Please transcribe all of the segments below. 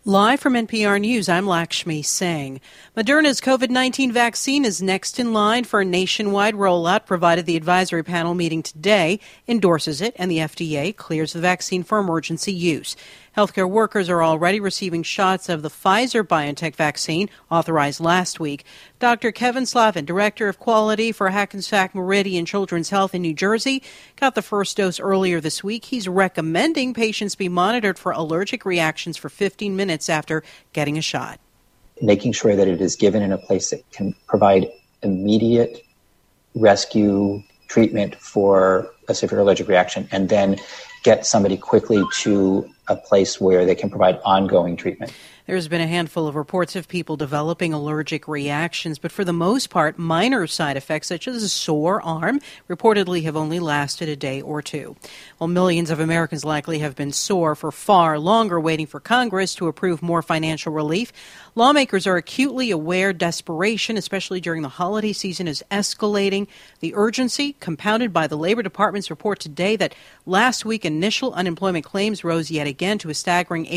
Live from NPR News, I'm Lakshmi Singh. Moderna's COVID-19 vaccine is next in line for a nationwide rollout, provided the advisory panel meeting today endorses it and the FDA clears the vaccine for emergency use. Healthcare workers are already receiving shots of the Pfizer-BioNTech vaccine, authorized last week. Dr. Kevin Slavin, Director of Quality for Hackensack Meridian Children's Health in New Jersey, got the first dose earlier this week. He's recommending patients be monitored for allergic reactions for 15 minutes after getting a shot. Making sure that it is given in a place that can provide immediate rescue treatment for a severe allergic reaction, and then get somebody quickly to a place where they can provide ongoing treatment. There's been a handful of reports of people developing allergic reactions, but for the most part, minor side effects such as a sore arm reportedly have only lasted a day or two. While millions of Americans likely have been sore for far longer waiting for Congress to approve more financial relief, lawmakers are acutely aware desperation, especially during the holiday season, is escalating. The urgency, compounded by the Labor Department's report today that last week initial unemployment claims rose yet again to a staggering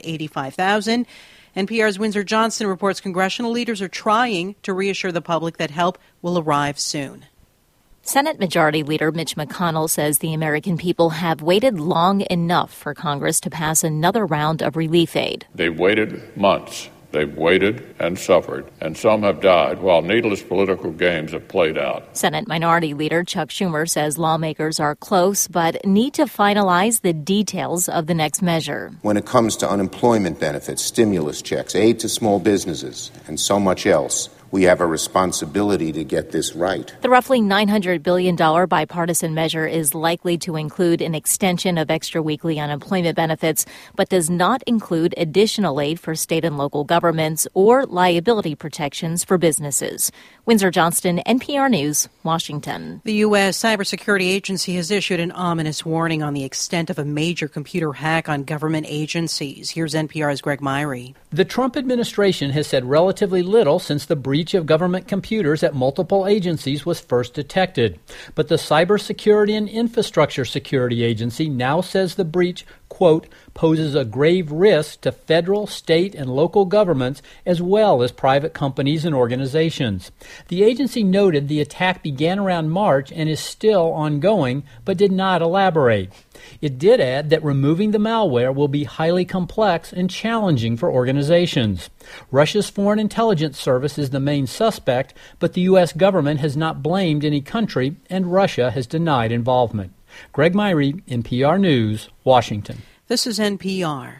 885,000. NPR's Windsor Johnson reports congressional leaders are trying to reassure the public that help will arrive soon. Senate Majority Leader Mitch McConnell says the American people have waited long enough for Congress to pass another round of relief aid. They've waited months. They've waited and suffered, and some have died while needless political games have played out. Senate Minority Leader Chuck Schumer says lawmakers are close but need to finalize the details of the next measure. When it comes to unemployment benefits, stimulus checks, aid to small businesses, and so much else, we have a responsibility to get this right. The roughly $900 billion bipartisan measure is likely to include an extension of extra weekly unemployment benefits, but does not include additional aid for state and local governments or liability protections for businesses. Windsor Johnston, NPR News, Washington. The U.S. Cybersecurity Agency has issued an ominous warning on the extent of a major computer hack on government agencies. Here's NPR's Greg Myrie. The Trump administration has said relatively little since the breach of government computers at multiple agencies was first detected. But the Cybersecurity and Infrastructure Security Agency now says the breach, quote, poses a grave risk to federal, state, and local governments as well as private companies and organizations. The agency noted the attack began around March and is still ongoing, but did not elaborate. It did add that removing the malware will be highly complex and challenging for organizations. Russia's Foreign Intelligence Service is the main suspect, but the U.S. government has not blamed any country, and Russia has denied involvement. Greg Myrie, NPR News, Washington. This is NPR.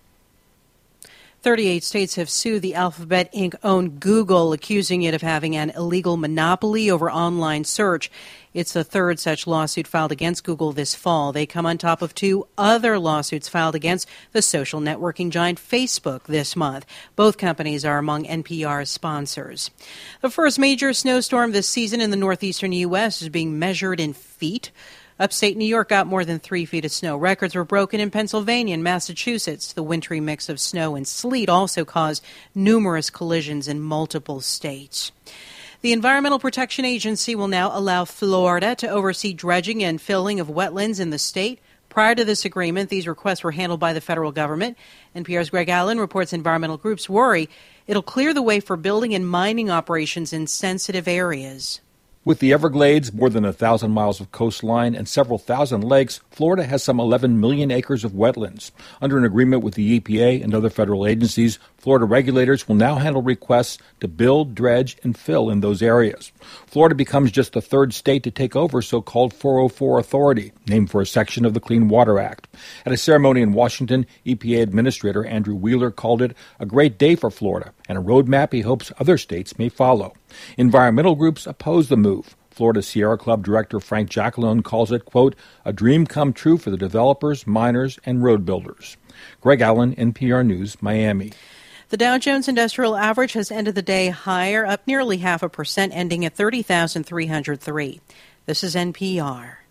38 states have sued the Alphabet Inc.-owned Google, accusing it of having an illegal monopoly over online search. It's the third such lawsuit filed against Google this fall. They come on top of two other lawsuits filed against the social networking giant Facebook this month. Both companies are among NPR's sponsors. The first major snowstorm this season in the northeastern U.S. is being measured in feet. Upstate New York got more than 3 feet of snow. Records were broken in Pennsylvania and Massachusetts. The wintry mix of snow and sleet also caused numerous collisions in multiple states. The Environmental Protection Agency will now allow Florida to oversee dredging and filling of wetlands in the state. Prior to this agreement, these requests were handled by the federal government. NPR's Greg Allen reports environmental groups worry it'll clear the way for building and mining operations in sensitive areas. With the Everglades, more than 1,000 miles of coastline, and several thousand lakes, Florida has some 11 million acres of wetlands. Under an agreement with the EPA and other federal agencies, Florida regulators will now handle requests to build, dredge, and fill in those areas. Florida becomes just the third state to take over so-called 404 authority, named for a section of the Clean Water Act. At a ceremony in Washington, EPA Administrator Andrew Wheeler called it a great day for Florida and a roadmap he hopes other states may follow. Environmental groups oppose the move. Florida Sierra Club Director Frank Jackalone calls it, quote, a dream come true for the developers, miners, and road builders. Greg Allen, NPR News, Miami. The Dow Jones Industrial Average has ended the day higher, up nearly 0.5%, ending at 30,303. This is NPR.